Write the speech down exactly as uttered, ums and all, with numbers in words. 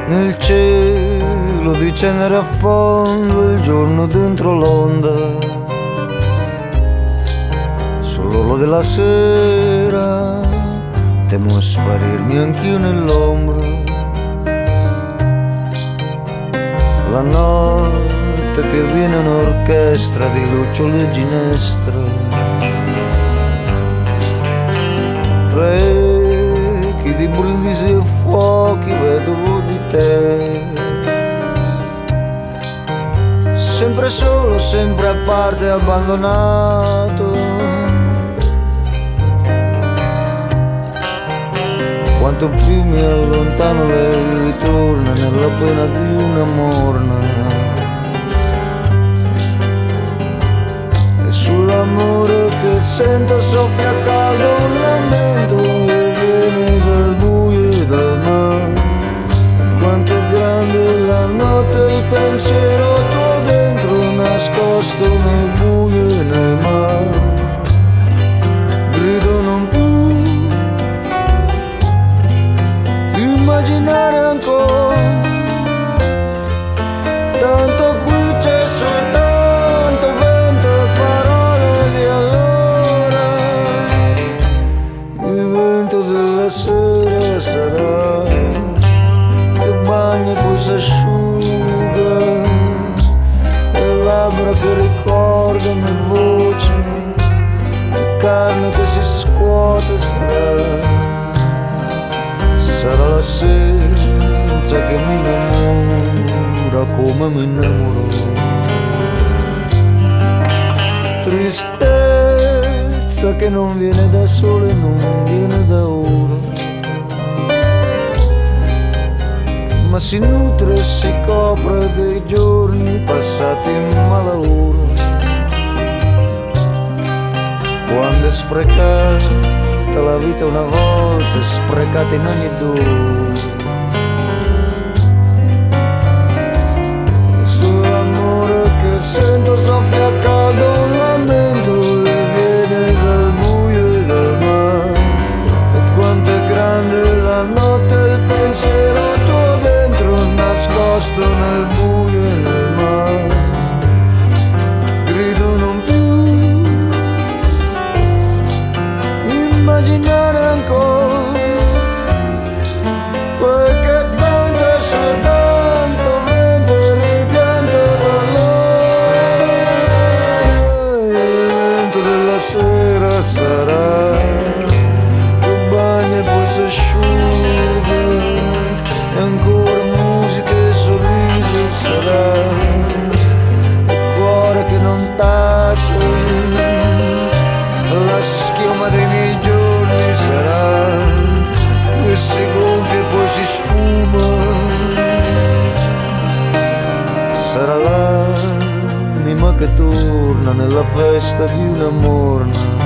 Nel cielo di cenere affonda il giorno dentro l'onda, sull'orlo della sera temo sparirmi anch'io nell'ombra. La notte che viene un'orchestra di lucciole e ginestra, tra echi di brindisi e fuochi vedovo di te. Sempre solo, sempre a parte, abbandonato. Quanto più mi allontano lei ritorna nella pena di una morna. E sull'amore che sento soffia caldo un lamento e viene dal buio e dal mare. E quanto è grande la notte, il pensiero tuo dentro nascosto nel buio e nel mare. Grido non più immaginare ancora, tanto qui c'è soltanto vento e parole di allora. Il vento della sera sarà che bagna e poi s'asciuga, e labbra che ricordano e voci, e carne che si scuote sarà. Sarà l'assenza che mi innamora come mi innamorò. Tristezza che non viene da sole, non viene da ora, ma si nutre e si copre dei giorni passati in malaura. Quando è sprecata la vita una volta, sprecata in ogni dove. Sull'amore che sento soffia caldo un lamento e viene dal buio e dal mare. E quanto è grande la notte, il pensiero tuo dentro nascosto nel buio e nel mare. Grido non più immaginare ancora, quel che tanto è soltanto vento e rimpianto d'allora. Il vento della sera sarà che bagna e poi si asciuga, e ancora musica e sorriso sarà, il cuore che non tace, la schiuma dei miei giorni sarà, che si gonfia e poi si sfuma. Sarà l'anima che torna nella festa di una morna.